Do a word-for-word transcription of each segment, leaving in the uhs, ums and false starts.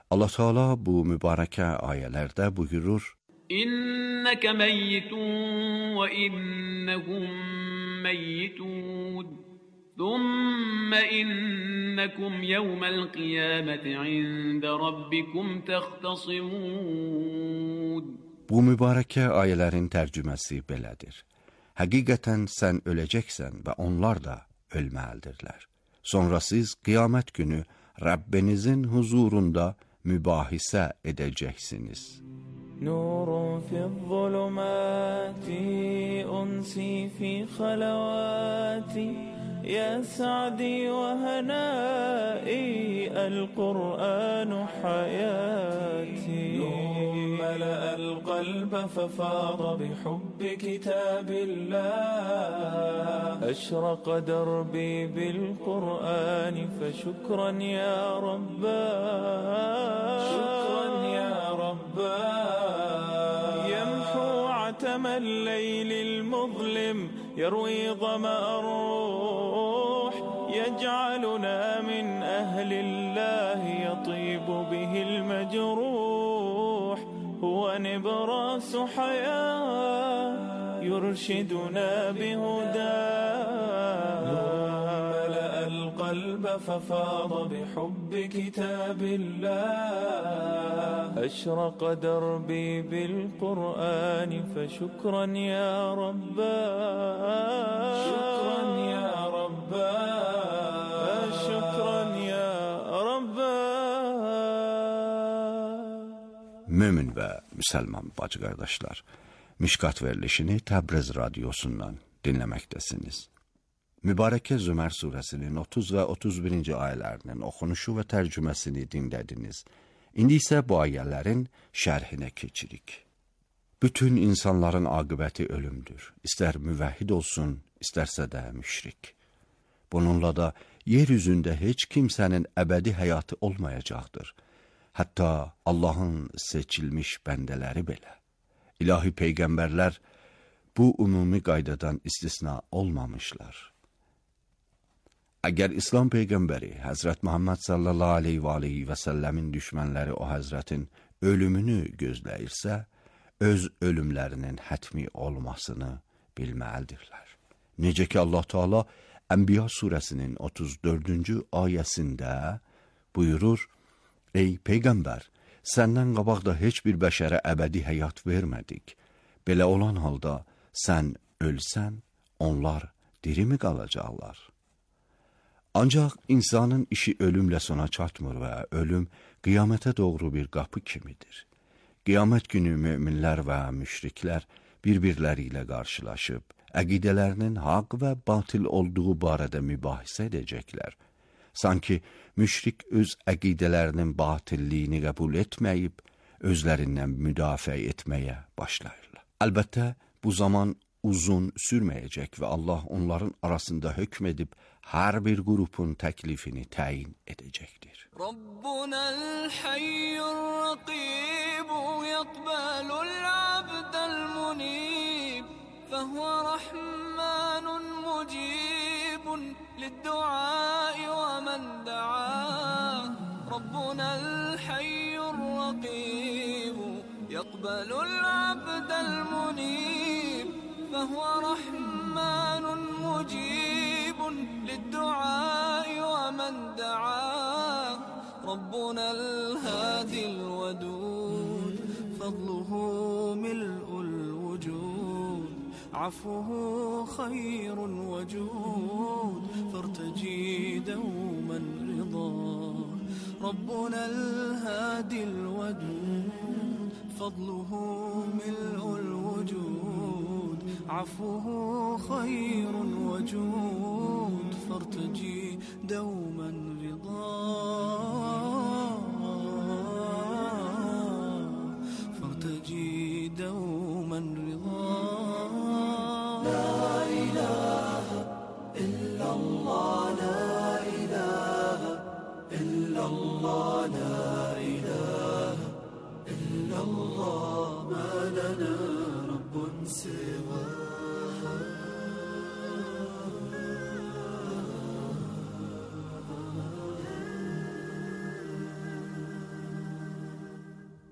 Allah Teala bu mübarək ayələrdə buyurur: İnneke meyyitun ve innehum meyyitun. Thumma innekum yevmel kıyameti inde rabbikum tehtasimun. Bu mübarək ayələrin tərcüməsi belədir. Həqiqətən sən öləcəksən və onlar da ölməlidirlər. Sonra siz qiyamət günü Rabbinizin huzurunda mübahisə edəcəksiniz. Nurun fi'z-zulumati unsi fi khalawati ya sa'di ve hanai al-Qur'anu hayati. ملأ القلب ففاض بحب كتاب الله أشرق دربي بالقرآن فشكرا يا ربا شكرا يا ربا يمحو عتم الليل المظلم يروي ظمأ الروح يجعلنا من أهل الله يطيب به المجروح هو نبراس حياة يرشدنا بهداه ملأ القلب ففاض بحب كتاب الله أشرق دربي بالقرآن فشكرا يا ربا شكرا يا ربا شكرا يا ربا. Mömin və müsəlman bacı qardaşlar, Mişkat verilişini Təbriz radiosundan dinləməkdəsiniz. Mübarəkə Zümər surəsinin otuz və otuz birinci ayələrinin oxunuşu və tərcüməsini dinlədiniz. İndi isə bu ayələrin şərhinə keçirik. Bütün insanların aqibəti ölümdür. İstər müvəhhid olsun, istərsə də müşrik. Bununla da yer üzündə heç kimsənin əbədi həyatı olmayacaqdır. Hətta Allahın seçilmiş bəndələri belə. İlahi peyğəmbərlər bu ümumi qaydadan istisna olmamışlar. Əgər İslam peyğəmbəri Həzrət Muhammed sallallahu aleyhi və aleyhi və səlləmin düşmənləri o həzrətin ölümünü gözləyirsə, öz ölümlərinin hətmi olmasını bilməlidirlər. Necə ki Allah Teala Ənbiya surəsinin otuz dördüncü ayəsində buyurur: Ey peyğəmbər, səndən qabaq da heç bir bəşərə əbədi həyat vermədik. Belə olan halda sən ölsən, onlar diri mi qalacaqlar? Ancaq insanın işi ölümlə sona çatmır və ölüm qiyamətə doğru bir qapı kimidir. Qiyamət günü möminlər və müşriklər bir-birləri ilə qarşılaşıb, əqidələrinin haqq və batil olduğu barədə mübahisə edəcəklər. Sanki müşrik öz əqidələrinin batilliyini qəbul etməyib, özlərindən müdafiə etməyə başlayırlar. Əlbəttə, bu zaman uzun sürməyəcək və Allah onların arasında hökm edib, hər bir qrupun təklifini təyin edəcəkdir. Rabbunəl hayyur raqibu yaqbalul abdəl munib fəhvə rəhmanun mucibun للدعاء ومن دعاه ربنا الحي الرقيب يقبل العبد المنيب فهو رحمن مجيب للدعاء ومن دعاه ربنا الهادي الودود فضله ملء الوجود عفوه خير وجود فارتجي دوما رضا ربنا الهادي الودود فضله ملء الوجود عفوه خير وجود فارتجي دوما رضا فارتجي دوما رضا لا إله إلا الله لا إله إلا الله لا إله إلا الله ما لنا رب سواه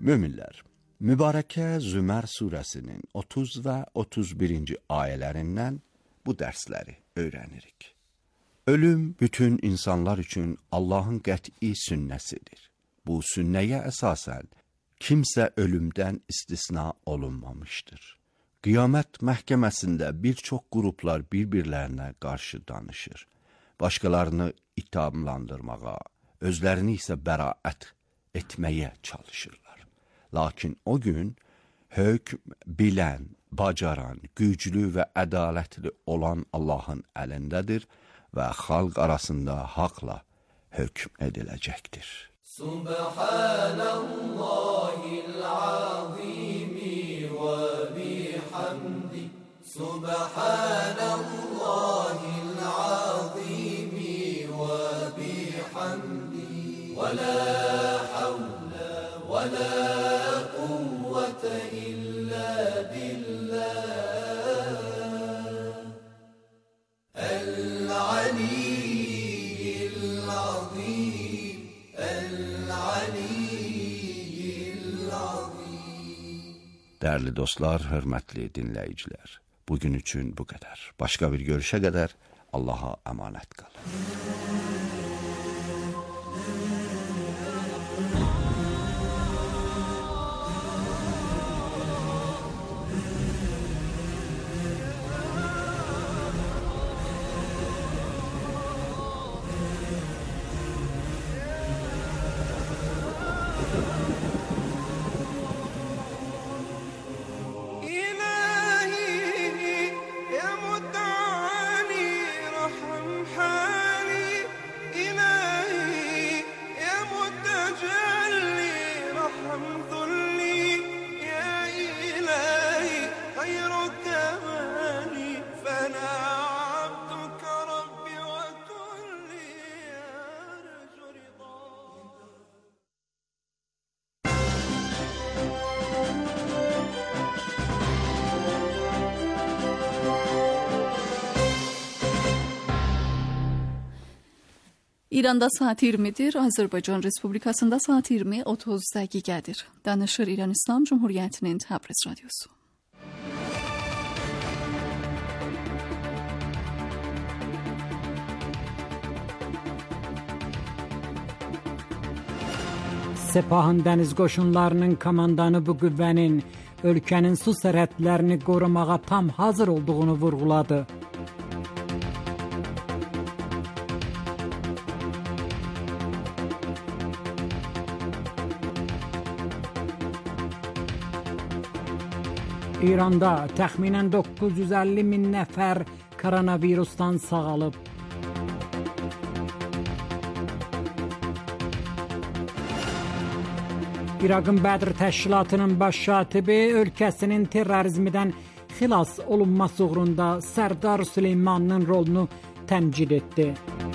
Möminlər, mübarəkə Zümər surəsinin otuz və otuz birinci ayələrindən bu dərsləri öyrənirik. Ölüm bütün insanlar üçün Allahın qəti sünnəsidir. Bu sünnəyə əsasən kimsə ölümdən istisna olunmamışdır. Qiyamət məhkəməsində bir çox qruplar bir-birlərinə qarşı danışır. Başqalarını ithamlandırmağa, özlərini isə bəraət etməyə çalışırlar. Lakin o gün hökm bilən, bacaran, güclü və ədalətli olan Allahın əlindədir və xalq arasında haqla hökm ediləcəkdir. Subhanallahil azimi və bihamdi. Subhanallahil azimi və bihamdi. Və la havle və la quvvete illa billah. Dəyərli dostlar, hörmətli dinləyicilər, bugün üçün bu qədər. Başqa bir görüşə qədər Allaha əmanət qalın. İranda saat iyirmidir, Azərbaycan Respublikasında saat iyirmi otuz dəqiqədir. Danışır İran İslam Cumhuriyyətinin Təbriz Radyosu. Sepahın dəniz qoşunlarının komandanı bu qüvvənin ölkənin su sərhədlərini qorumağa tam hazır olduğunu vurğuladı. İranda təxminən doqquz yüz əlli min nəfər koronavirusdan sağalıb. İraqın Bədr təşkilatının baş katibi ölkəsinin terrorizmdən xilas olunması uğrunda Sərdar Süleymanın rolunu təmcid etdi.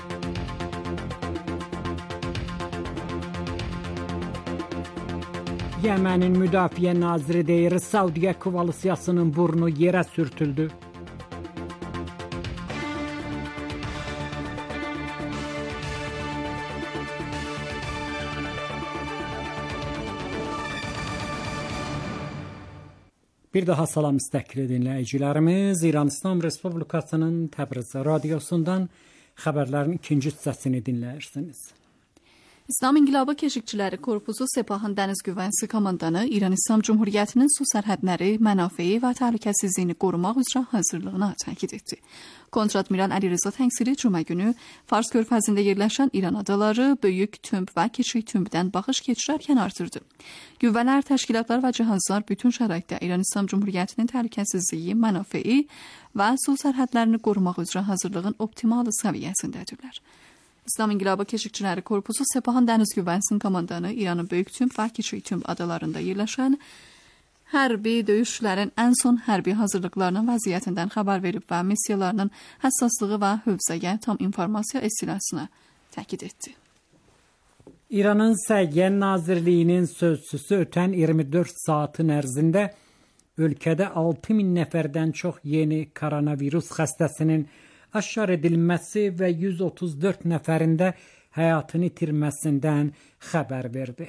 Yemenin Müdafiə Naziri deyir, Saudiya koalisiyasının burnu yerə sürtüldü. Bir daha salam istəkli dinləyicilərimiz, İran İslam Respublikasının Təbriz Radyosundan xəbərlərin ikinci hissəsini dinləyirsiniz. İslam İnqilabı Keşikçiləri Korpusu Sepahın Dəniz Qüvvəsi komandanı İran İslam Cumhuriyyətinin su sərhədləri, mənafeyi və təhlükəsizliyini qorumaq üzrə hazırlığına təkid etdi. Kontradmiral Əli Rza Təngsiri cümə günü Fars körfəzində yerləşən İran adaları Böyük Tümb və Kiçik Tümbdən baxış keçirərkən artırdı. Qüvvələr, təşkilatlar və cihazlar bütün şəraitdə İran İslam Cumhuriyyətinin təhlükəsizliyi, mənafeyi və su sərhədlərini qorumaq üzrə hazırlığın optimal səviyyəsindədirlər. İslam İnqilabı Keşikçiləri Korpusu Sepahın Dəniz Qüvvəsinin komandanı İranın Böyük Tümb və Kiçik Tümb adalarında yerləşən hərbi döyüşlərin ən son hərbi hazırlıqlarının vəziyyətindən xəbər verib və missiyalarının həssaslığı və hövzəyə tam informasiya estilasına təkid etdi. İranın Səhiyyə Nazirliyinin sözçüsü ötən iyirmi dörd saatın ərzində ölkədə altı min nəfərdən çox yeni koronavirus xəstəsinin aşkar edilməsi və yüz otuz dörd nəfərində həyatını itirməsindən xəbər verdi.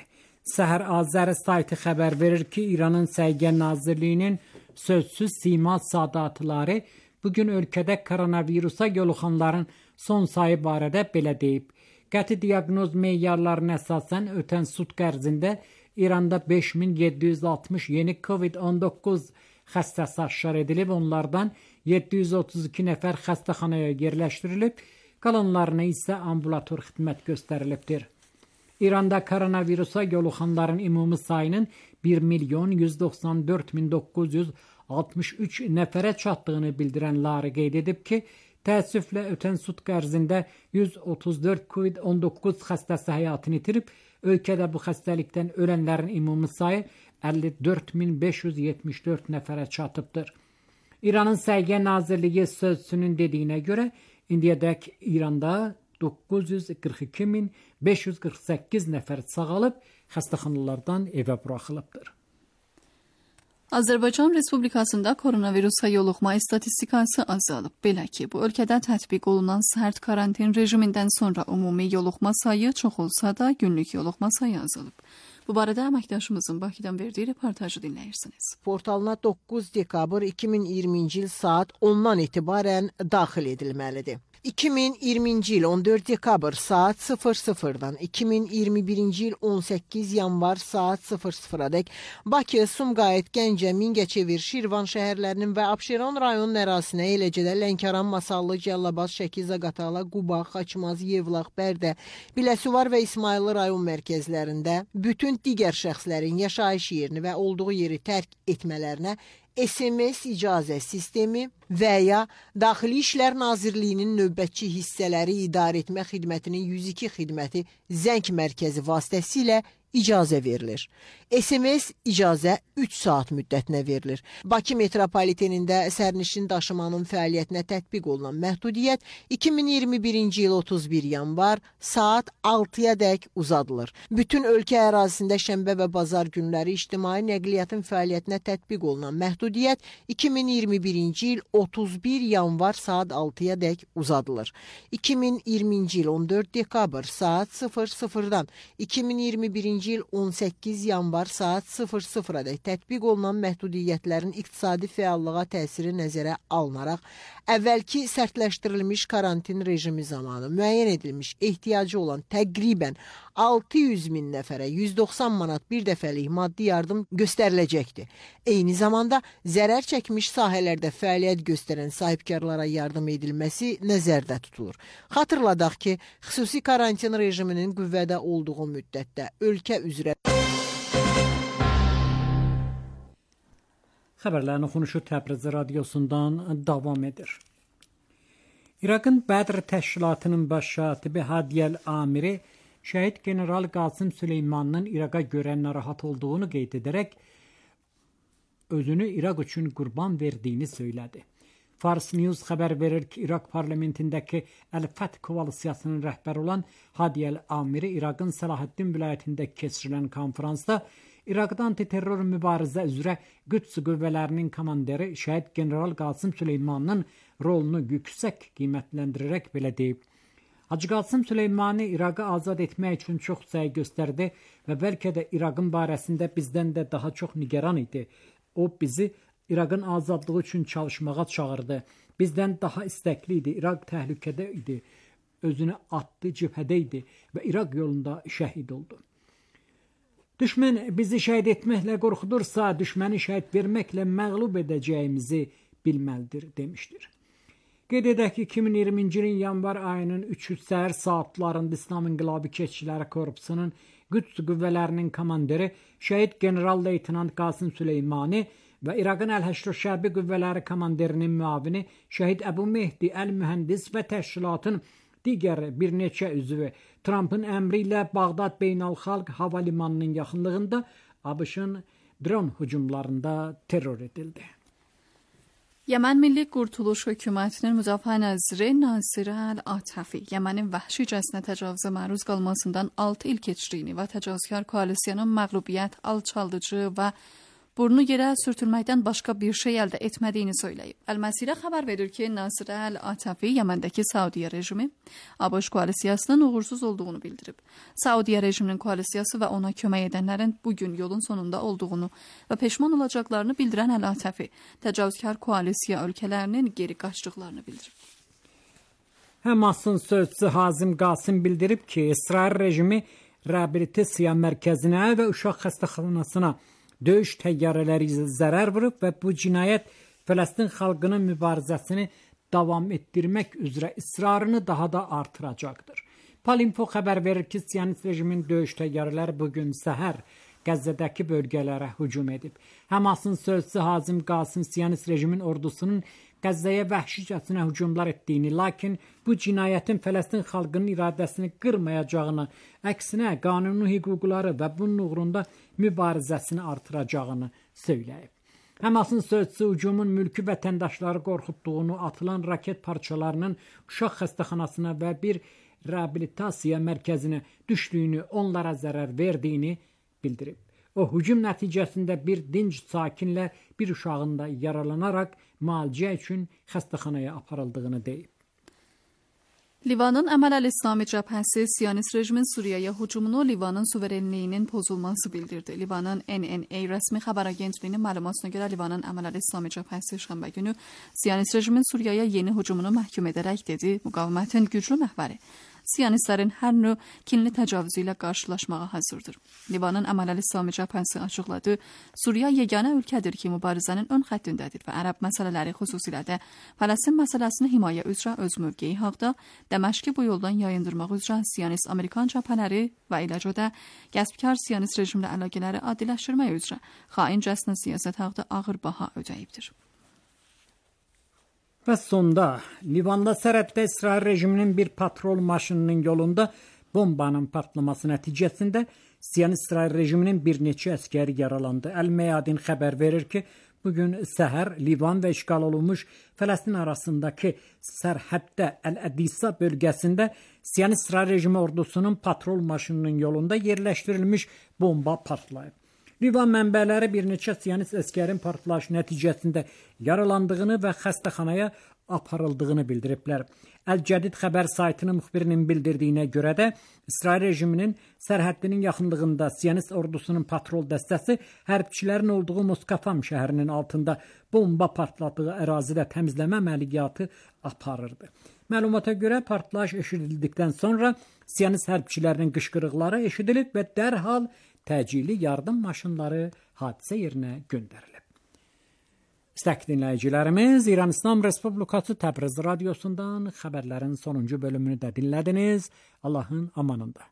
Səhər Azəri saytı xəbər verir ki, İranın Səhiyyə Nazirliyinin sözsüz sima sadatları bugün ölkədə koronavirusa yoluxanların son sayı barədə belə deyib. Qəti diaqnoz meyarlarına əsasən ötən sutq ərzində İranda beş min yeddi yüz altmış yeni kovid on doqquz xəstəsi aşkar edilib. Onlardan yeddi yüz otuz iki nəfər xəstəxanaya yerləşdirilib, qalanlarına isə ambulator xidmət göstərilibdir. İranda koronavirusa yoluxanların ümumi sayının bir milyon yüz doxsan dörd min doqquz yüz altmış üç nəfərə çatdığını bildirən Lari qeyd edib ki, təəssüflə ötən sutq ərzində yüz otuz dörd kovid on doqquz xəstəsi həyatını itirib, ölkədə bu xəstəlikdən ölənlərin ümumi sayı əlli dörd min beş yüz yetmiş dörd nəfərə çatıbdır. İranın Səhiyyə Nazirliyi sözçüsünün dediyinə görə, indiyədək İranda doqquz yüz qırx iki min beş yüz qırx səkkiz nəfər sağalıb, xəstəxanalardan evə buraxılıbdır. Azərbaycan Respublikasında koronavirusa yoluxma istatistikası azalıb. Belə ki, bu ölkədə tətbiq olunan sərt karantin rejimindən sonra ümumi yoluxma sayı çox olsa da günlük yoluxma sayı azalıb. Bu barədə əməkdaşımızın Bakıdan verdiyi reportajı dinləyirsiniz. Portalına doqquz dekabr iki min iyirminci il saat ondan etibarən daxil edilməlidir. iki min iyirminci il on dörd dekabr saat sıfır sıfırdan iki min iyirmi birinci il on səkkiz yanvar saat sıfır sıfıradək Bakı, Sumqayıt, Gəncə, Mingəçevir, Şirvan şəhərlərinin və Abşeron rayonun ərazisinə, eləcə də Lənkəran, Masallı, Cəllabad, Şəki, Zaqatala, Quba, Xaçmaz, Yevlax, Bərdə, Biləsuvar və İsmayıllı rayon mərkəzlərində bütün digər şəxslərin yaşayış yerini və olduğu yeri tərk etmələrinə S M S icazə sistemi və ya Daxili İşlər Nazirliyinin növbətçi hissələri idarə etmə xidmətinin yüz iki xidməti zəng mərkəzi vasitəsilə icazə verilir. S M S icazə üç saat müddətinə verilir. Bakı metropolitenində sərnişin daşımanın fəaliyyətinə tətbiq olunan məhdudiyyət iki min iyirmi birinci il otuz bir yanvar saat altıya dək uzadılır. Bütün ölkə ərazisində şənbə və bazar günləri ictimai nəqliyyatın fəaliyyətinə tətbiq olunan məhdudiyyət iki min iyirmi birinci il otuz bir yanvar saat altıya dək uzadılır. iki min iyirminci il on dörd dekabr saat sıfır sıfırdan iki min iyirmi birinci il on səkkiz yanvar saat sıfır sıfıra dək tətbiq olunan məhdudiyyətlərin iqtisadi fəallığa təsiri nəzərə alınaraq, əvvəlki sərtləşdirilmiş karantin rejimi zamanı müəyyən edilmiş ehtiyacı olan təqribən altı yüz min nəfərə yüz doxsan manat bir dəfəlik maddi yardım göstəriləcəkdir. Eyni zamanda zərər çəkmiş sahələrdə fəaliyyət göstərən sahibkarlara yardım edilməsi nəzərdə tutulur. Xatırladaq ki, xüsusi karantin rejiminin qüvvədə olduğu müddətdə ölkə üzrə Xəbərlərin oxunuşu Təbriz radiosundan davam edir. İraqın Bədr təşkilatının baş katibi Hadiyəl Amiri şəhid general Qasım Süleymanın İraqa görə narahat olduğunu qeyd edərək özünü İraq üçün qurban verdiyini söylədi. Fars News xəbər verir ki, İraq parlamentindəki Əl-Fəth koalisiyasının rəhbəri olan Hadiyəl Amiri İraqın Səlahiddin vilayətində keçirilən konferansda İraqda antiterror mübarizə üzrə Qüds qüvvələrinin komandiri şəhid general Qasım Süleymanın rolunu yüksək qiymətləndirərək belə deyib. Hacı Qasım Süleymani İraqı azad etmək üçün çox səy göstərdi və bəlkə də İraqın barəsində bizdən də daha çox nigaran idi. O bizi İraqın azadlığı üçün çalışmağa çağırdı. Bizdən daha istəkli idi. İraq təhlükədə idi. Özünü atdı, cibhədə idi və İraq yolunda şəhid oldu. Düşmən bizi şəhid etməklə qorxudursa, düşməni şəhid verməklə məğlub edəcəyimizi bilməlidir, demişdir. Qeyd edək ki, iki min iyirminci ilin yanvar ayının üçü səhər saatlarında İslam İnqilabı Keşikçiləri Korpusunun Qüds qüvvələrinin komandiri şəhid general-leytenant Qasım Süleymani və İraqın Əl-Həşr Şərbi qüvvələri komandirinin müavini şəhid Əbu Mehdi Əl-Mühəndis və təşkilatın digər bir neçə üzvü Trumpın əmri ilə Bağdad Beynəlxalq Hava Limanının yaxınlığında ABŞ-ın dron hücumlarında terror edildi. Yemen Milli Qurtuluş Hökumətinin Müdafiə Naziri Nasir Əl-Atafi Yemenin vəhşicəsinə təcavüzə məruz qalmasından altı il keçdiyini və təcavüzkar koalisiyanın məğlubiyyət, alçaldıcı və burnu yerə sürtülməkdən başqa bir şey əldə etmədiyini söyləyib. Əl-Məsirə xəbər verir ki, Nasir Əl-Atafi Yəməndəki Saudiya rejimi ABŞ koalisiyasının uğursuz olduğunu bildirib. Saudiya rejiminin koalisiyası və ona kömək edənlərin bu gün yolun sonunda olduğunu və peşman olacaqlarını bildirən Əl-Atafi təcavüzkar koalisiya ölkələrinin geri qaçdıqlarını bildirib. Həmasın sözçüsü Hazim Qasim bildirib ki, İsrail rejimi reabilitasiya mərkəzinə və uşaq xəstəxanasına döyüş təyyarələri zərər vurub və bu cinayət Fələstin xalqının mübarizəsini davam etdirmək üzrə israrını daha da artıracaqdır. Palinfo xəbər verir ki, Siyonist rejimin döyüş təyyarələri bugün səhər Qəzzədəki bölgələrə hücum edib. Həmasın sözçüsü Hazim Qasim Siyonist rejimin ordusunun Qəzzəyə vəhşicəsinə hücumlar etdiyini, lakin bu cinayətin Fələstin xalqının iradəsini qırmayacağını, əksinə qanuni hüquqları və bunun uğrunda mübarizəsini artıracağını söyləyib. Həmasın sözçüsü hücumun mülki vətəndaşları qorxutduğunu, atılan raket parçalarının uşaq xəstəxanasına və bir reabilitasiya mərkəzinə düşdüyünü, onlara zərər verdiyini bildirib. O, hücum nəticəsində bir dinc sakinlə bir uşağın da yaralanaraq müalicə üçün xəstəxanaya aparıldığını deyib. Livanın Əməl Əl-İslami cəbhəsi Siyonist rejimin Suriyaya hücumunu Livanın suverenliyinin pozulması bildirdi. Livanın N N A rəsmi xəbər agentliyinin məlumatına görə Livanın Əməl Əl-İslami cəbhəsi şənbə günü Siyonist rejimin Suriyaya yeni hücumunu məhkum edərək dedi, müqavimətin güclü məhvəri Siyonistlərin hər növ kinli təcavüzü ilə qarşılaşmağa hazırdır. Livanın Əməl Əl-İslami cəbhəsi açıqladı, Suriya yeganə ölkədir ki, mübarizənin ön xəttindədir və ərəb məsələləri xüsusilə də Fələstin məsələsini himayə üzrə öz mövqeyi haqda Dəməşqi bu yoldan yayındırmaq üzrə Siyonist Amerikan cəbhələri və eləcə də qəsbkar Siyonist rejimlə əlaqələri adiləşdirmək üzrə xaincəsinə siyasət haqda ağır baha ödəyibdir. Və sonda Livanda sərhəddə İsrail rejiminin bir patrol maşınının yolunda bombanın partlaması nəticəsində Siyonist İsrail rejiminin bir neçə əskəri yaralandı. Əl-Meyadin xəbər verir ki, bugün səhər Livan və işğal olunmuş Fələstin arasındakı sərhəddə Əl-Ədisa bölgəsində Siyonist İsrail rejimi ordusunun patrol maşınının yolunda yerləşdirilmiş bomba partlayıb. Livan mənbələri bir neçə Siyonist əskərin partlayışı nəticəsində yaralandığını və xəstəxanaya aparıldığını bildiriblər. Əl-Cədid xəbər saytının müxbirinin bildirdiyinə görə də İsrail rejiminin sərhəddinin yaxınlığında Siyonist ordusunun patrol dəstəsi hərbçilərin olduğu Moskafam şəhərinin altında bomba partladığı ərazidə təmizləmə əməliyyatı aparırdı. Məlumata görə partlayış eşidildikdən sonra Siyonist hərbçilərinin qışqırıqları eşidilib və dərhal təcili yardım maşınları hadisə yerinə göndərilib. İstəkli dinləyicilərimiz, İran İslam Respublikası Təbriz radiosundan xəbərlərin sonuncu bölümünü də dinlədiniz. Allahın amanında.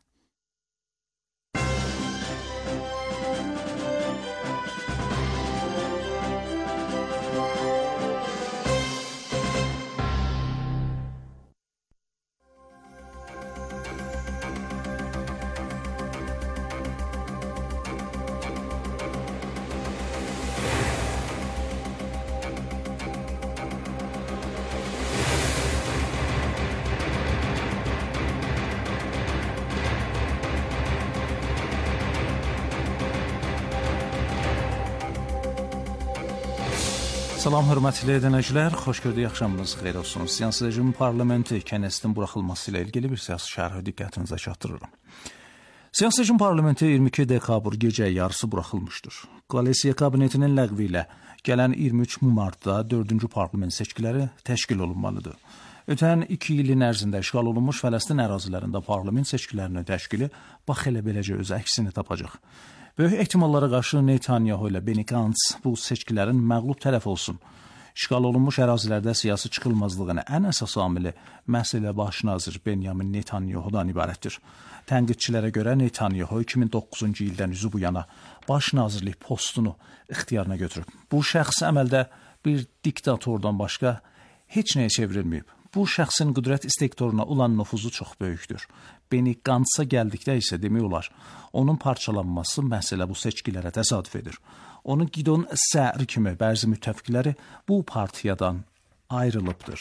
Salam, hörmətli dinləyicilər, xoş gördük, axşamınız xeyir olsun. Siyasi rejimin parlamenti Kənestin buraxılması ilə ilgili bir siyasi şərhi diqqətinizə çatdırıram. Siyasi rejim parlamenti iyirmi iki dekabr gecə yarısı buraxılmışdır. Koalisiya kabinetinin ləğvi ilə gələn iyirmi üç martda dördüncü parlament seçkiləri təşkil olunmalıdır. Ötən iki ilin ərzində işğal olunmuş Fələstin ərazilərində parlament seçkilərinin təşkili bax elə beləcə öz əksini tapacaq. Böyük ehtimallara qarşı Netanyahu ilə Benny Gantz bu seçkilərin məğlub tərəf olsun. İşğal olunmuş ərazilərdə siyasi çıxılmazlığın ən əsas amili məhz elə baş nazir Benyamin Netanyahudan ibarətdir. Tənqidçilərə görə Netanyahu iki min doqquzuncu ildən üzü bu yana baş nazirlik postunu ixtiyarına götürüb. Bu şəxs əməldə bir diktatordan başqa heç nəyə çevrilməyib. Bu şəxsin qüdrət istektoruna olan nüfuzu çox böyükdür. Benny Gantz'a gəldikdə isə demək olar, onun parçalanması məsələ bu seçkilərə təsadüf edir. Onun Gidon Səri kimi bəzi müttəfiqləri bu partiyadan ayrılıbdır.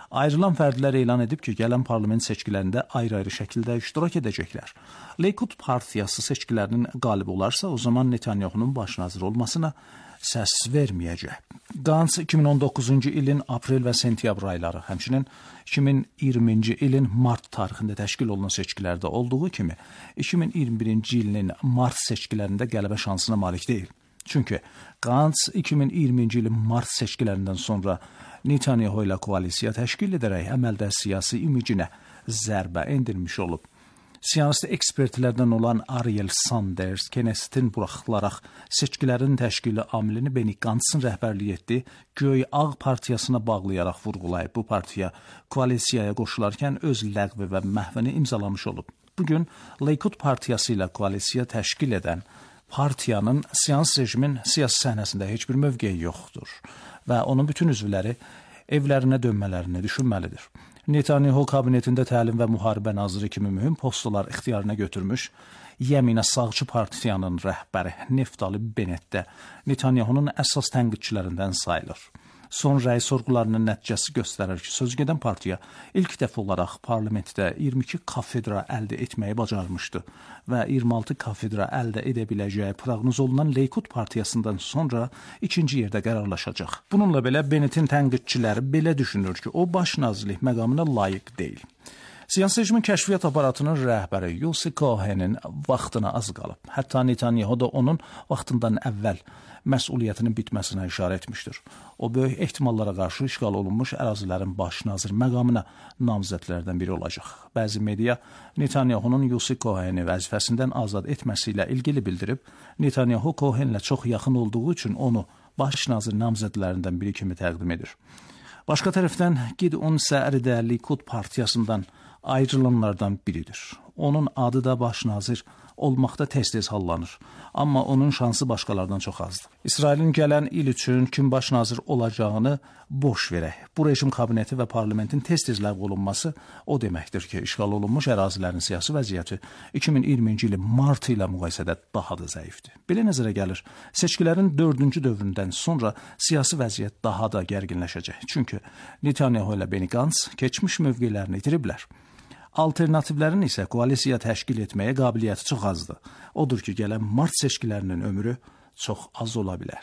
Ayrılan fərdlər elan edib ki, gələn parlament seçkilərində ayrı-ayrı şəkildə iştirak edəcəklər. Likud partiyası seçkilərinin qalib olarsa, o zaman Netanyahunun baş nazir olmasına səs verməyəcək. Gantz iki min on doqquzuncu ilin aprel və sentyabr ayları, həmçinin iki min iyirminci ilin mart tarixində təşkil olunan seçkilərdə olduğu kimi, iki min iyirmi birinci ilin mart seçkilərində qələbə şansına malik deyil. Çünki Gantz iki min iyirminci ilin mart seçkilərindən sonra Netanyahu ilə koalisiya təşkil edərək əməldə siyasi imicinə zərbə endirmiş olub. Siyasi ekspertlərdən olan Ariel Sanders, Knessetin buraxılaraq seçkilərin təşkili amilini Benny Gantzın rəhbərlik etdiyi Göy Ağ partiyasına bağlayaraq vurğulayıb. Bu partiya koalisiyaya qoşularkən öz ləğvi və məhvini imzalamış olub. Bugün Likud partiyası ilə koalisiya təşkil edən partiyanın siyasi rejimin siyasi səhnəsində heç bir mövqeyi yoxdur və onun bütün üzvləri evlərinə dönmələrini düşünməlidir. Netanyahu kabinetində təlim və müharibə naziri kimi mühüm postlar ixtiyarına götürmüş, Yeminə sağçı partiyanın rəhbəri Neftali Bennett də Netanyahunun əsas tənqidçilərindən sayılır. Son rəy sorğularının nəticəsi göstərir ki, sözügedən partiya ilk dəfə olaraq parlamentdə iyirmi iki kafedra əldə etməyi bacarmışdı və iyirmi altı kafedra əldə edə biləcəyi proqnoz olunan Likud partiyasından sonra ikinci yerdə qərarlaşacaq. Bununla belə Bennetin tənqidçiləri belə düşünür ki, o baş nazirlik məqamına layiq deyil. Siyasi rejimin kəşfiyyat aparatının rəhbəri Yossi Cohen'in vaxtına az qalıb. Hətta Netanyahu da onun vaxtından əvvəl məsuliyyətinin bitməsinə işarə etmişdir. O, böyük ehtimallara qarşı işğal olunmuş ərazilərin baş nazir məqamına namizədlərdən biri olacaq. Bəzi media Netanyahunun Yossi Cohen'i vəzifəsindən azad etməsi ilə ilgili bildirib, Netanyahu Cohen'lə çox yaxın olduğu üçün onu baş nazir namizədlərindən biri kimi təqdim edir. Başqa tərəfdən Gideon Səri də Likud partiyasından ayrılanlardan biridir. Onun adı da baş nazir olmaqda tez-tez hallanır. Amma onun şansı başqalardan çox azdır. İsrailin gələn il üçün kim baş nazir olacağını boş verək. Bu rejim kabineti və parlamentin tez-tez ləğv olunması o deməkdir ki, işğal olunmuş ərazilərin siyasi vəziyyəti iki min iyirminci ilin mart ilə müqayisədə daha da zəifdir. Belə nəzərə gəlir, seçkilərin dördüncü dövründən sonra siyasi vəziyyət daha da gərginləşəcək. Çünki Netanyahu ilə Benny Gantz keçmiş mövqelərini itiriblər. Alternativlərin isə koalisiya təşkil etməyə qabiliyyəti çox azdır. Odur ki, gələn mart seçkilərinin ömrü çox az ola bilər.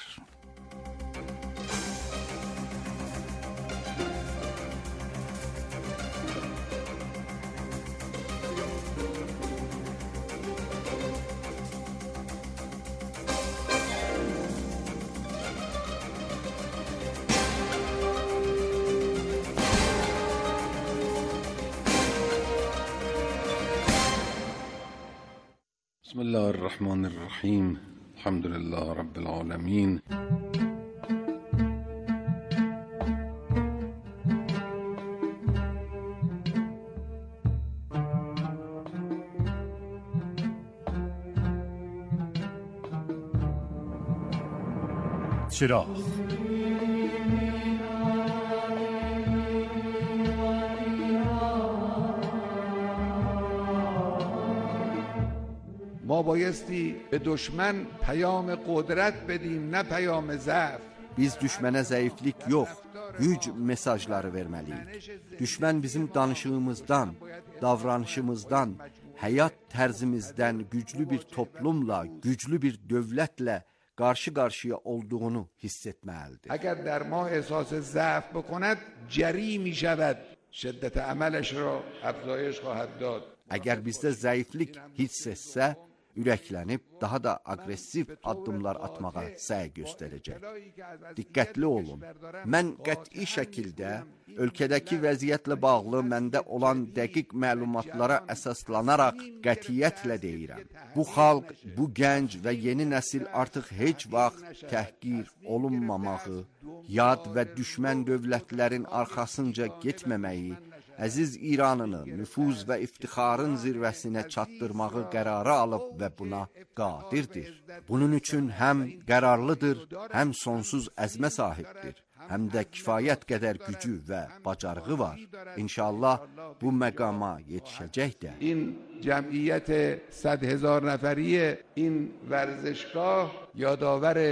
بسم الله الرحمن الرحيم الحمد لله رب العالمين چراغ ما بایستی به دشمن پیام قدرت بدیم نه پیام ضعف. Biz düşmənə zəiflik yox, güc mesajları verməliyik. Düşmən bizim danışığımızdan, davranışımızdan, həyat tərzimizdən güclü bir toplumla, güclü bir dövlətlə qarşı-qarşıya olduğunu hiss etməlidir. اگر در ما احساس ضعف بکند جری می شود، شدت عملش را افزایش خواهد داد. Əgər bizdə zəiflik hiss etsə, ürəklənib daha da aqressiv addımlar atmağa səy göstərəcək. Diqqətli olun. Mən qəti şəkildə ölkədəki vəziyyətlə bağlı məndə olan dəqiq məlumatlara əsaslanaraq qətiyyətlə deyirəm. Bu xalq, bu gənc və yeni nəsil artıq heç vaxt təhqir olunmamağı, yad və düşmən dövlətlərin arxasınca getməməyi, əziz İranını nüfuz və iftixarın zirvəsinə çatdırmağı qərara alıb və buna qadirdir. Bunun üçün həm qərarlıdır, həm sonsuz əzmə sahibdir, həm də kifayət qədər gücü və bacarığı var. İnşallah bu məqama yetişəcək də. این جمعیت صد هزار نفری این ورزشگاه یادآور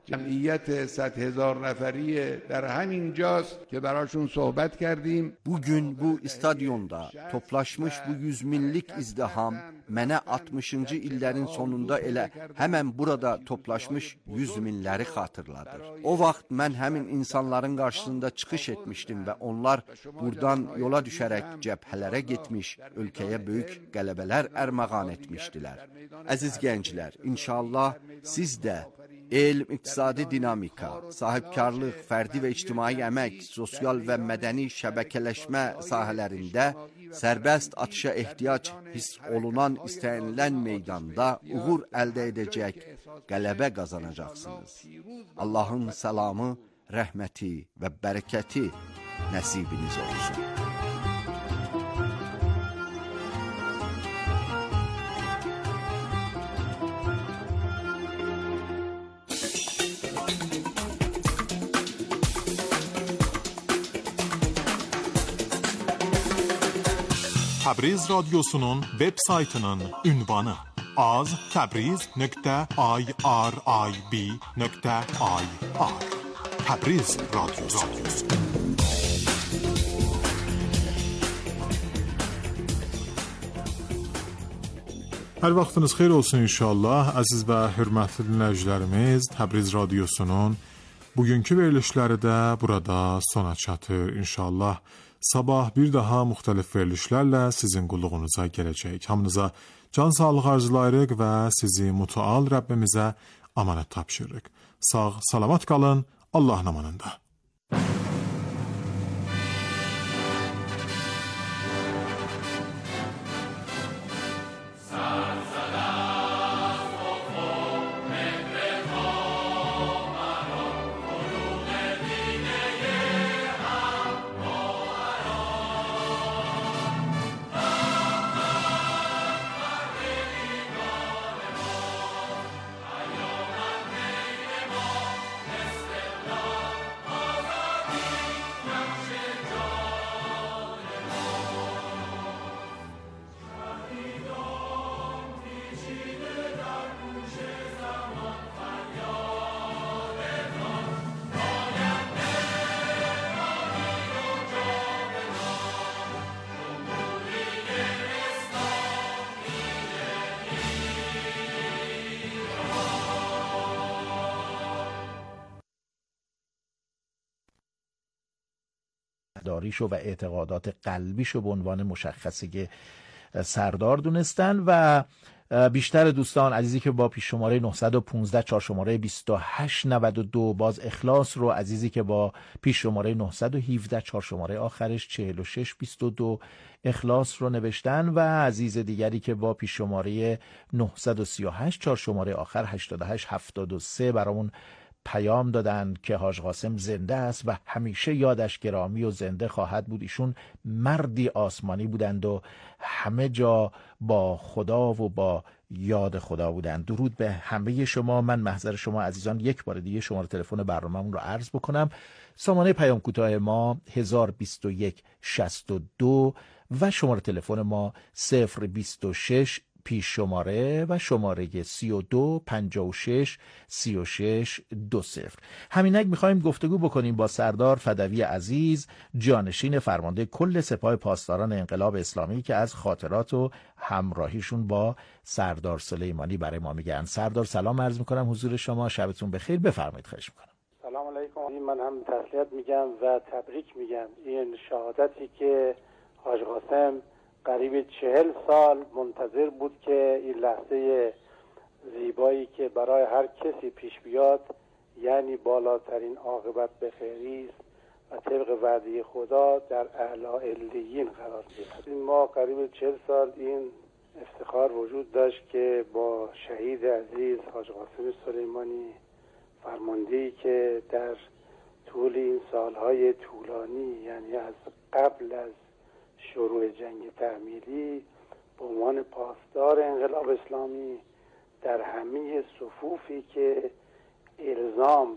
جمعیت صد هزار نفری در همین جاست که براشون صحبت kerdiyim. Bugün bu istadyonda toplaşmış bu yüz minlik izdiham mənə altmışıncı illərin sonunda elə həmən burada toplaşmış yüz minləri xatırladır. O vaxt mən həmin insanların qarşısında çıxış etmişdim və onlar buradan yola düşərək cəbhələrə getmiş, ölkəyə böyük qələbələr ərmağan etmişdilər. Əziz gənclər, inşallah siz də elm, iqtisadi dinamika, sahibkarlıq, fərdi və ictimai əmək, sosial və mədəni şəbəkələşmə sahələrində sərbəst atışa ehtiyac hiss olunan istənilən meydanda uğur əldə edəcək, qələbə qazanacaqsınız. Allahın salamı, rəhməti və bərəkəti nəsibiniz olsun. Təbriz radyosunun web saytının ünvanı az tabriz nöqtə irib nöqtə ir Təbriz radyosu. Hər vaxtınız xeyir olsun inşallah. Əziz və hörmətli dinləyicilərimiz, Təbriz radyosunun bugünkü verilişləri də burada sona çatır inşallah. Sabah bir daha müxtəlif verilişlərlə sizin qulluğunuza gələcək. Hamınıza can sağlığı arzulayırıq və sizi mütəal Rəbbimizə amanət tapşırırıq. Sağ, salamat qalın, Allahın amanında. داریشو و اعتقادات قلبیشو به عنوان مشخصه سردار دونستن و بیشتر دوستان عزیزی که با پیش شماره نه یک پنج چهار شماره بیست و هشت نود و دو باز اخلاص رو، عزیزی که با پیش شماره نه یک هفت چهار شماره آخرش چهل و شش بیست و دو اخلاص رو نوشتن و عزیز دیگری که با پیش شماره نه سه هشت چهار شماره آخر هشتاد و هشت هفتاد و سه برامون پیام دادن که حاج قاسم زنده است و همیشه یادش گرامی و زنده خواهد بود. ایشون مردی آسمانی بودند و همه جا با خدا و با یاد خدا بودند. درود به همه شما. من محضر شما عزیزان یک بار دیگه شماره تلفن برنامه‌مون رو عرض بکنم. سامانه پیام کوتاه ما هزار و بیست و یک شصت و دو و شماره تلفن ما صفر بیست و شش پیش شماره و شماره سی و دو پنجاه و شش سی و شش دو صفر. همینک میخوایم گفتگو بکنیم با سردار فدوی عزیز، جانشین فرمانده کل سپاه پاسداران انقلاب اسلامی که از خاطرات و همراهیشون با سردار سلیمانی برای ما میگن. سردار سلام عرض میکنم حضور شما، شبتون بخیر، بفرمایید. خواهش میکنم. سلام علیکم. من هم تسلیت میگم و تبریک میگم. این شهادتی که حاج قاسم قریب چهل سال منتظر بود که این لحظه زیبایی که برای هر کسی پیش بیاد، یعنی بالاترین عاقبت به خیری است و طبق وعده خدا در اعلی علیین قرار گیرد. ما قریب چهل سال این افتخار وجود داشت که با شهید عزیز حاج قاسم سلیمانی، فرمانده‌ای که در طول این سالهای طولانی، یعنی از قبل از شروع جنگ تحمیلی، به عنوان پاسدار انقلاب اسلامی در همه صفوفی که الزام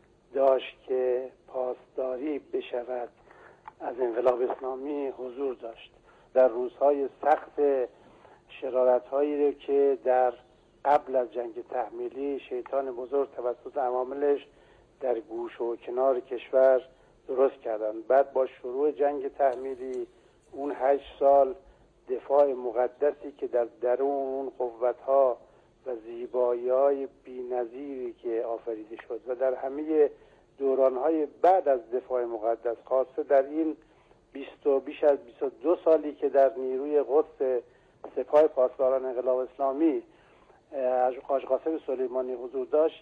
داشت که پاسداری بشود از انقلاب اسلامی حضور داشت. در روزهای سخت شرارت‌هایی که در قبل از جنگ تحمیلی شیطان بزرگ توسط عواملش در گوش و کنار کشور درست کردن. بعد با شروع جنگ تحمیلی اون هشت سال دفاع مقدسی که در درون اون قوت‌ها و زیبایی‌های بی‌نظیری که آفریده شد و در همه دوران‌های بعد از دفاع مقدس، خاصه در این بیست و بیش از بیست و دو سالی که در نیروی قدس سپاه پاسداران انقلاب اسلامی حاج قاسم سلیمانی حضور داشت،